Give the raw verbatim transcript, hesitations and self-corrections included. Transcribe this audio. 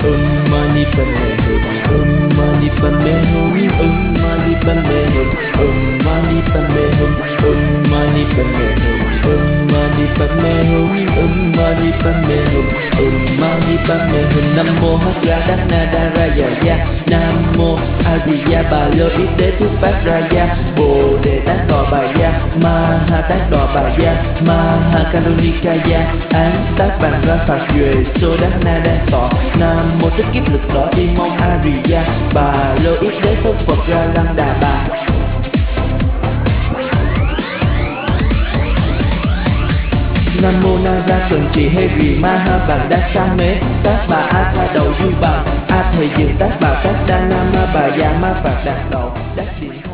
Om Mani Padme Hum, Om Mani Padme Hum, Om Mani Padme Hum, Om Mani Padme Hum, Om Mani Padme Hum, Om Mani Padme Hum, Om Mani Padme Hum, Om Mani Padme Hum. Nam mô Hắc Ra Đắc Na Đa Ra Dạ Gia, Nam mô A Di Đà Bà Lô Yết Đế Thuyết Pháp Ra Gia, Bồ Đề Tát Đò Bà Gia, Ma Ha Tát Đò Bà Gia, Ma Ha Karunika Gia, Án Tát Bàn Ra Phạt Duệ Sô Đắc Na Đa Tọ. Nam mô Thích Kiếp Lực Đỏ Đi Mông A Di Đà Bà Lô Yết Đế Thuyết Phật Ra Lăng Đà Bà. Nam mô Na Ra Cần Trì Hê Rì Ma Ha Bàn Đa Sa Mế, Tát Bà A Tha Đầu Duy Bằng, A Thầy Dừng Tát Bà Tát Đa Nam Ma Bà Già Ma Phạt Đạt Đậu Đắc Điện.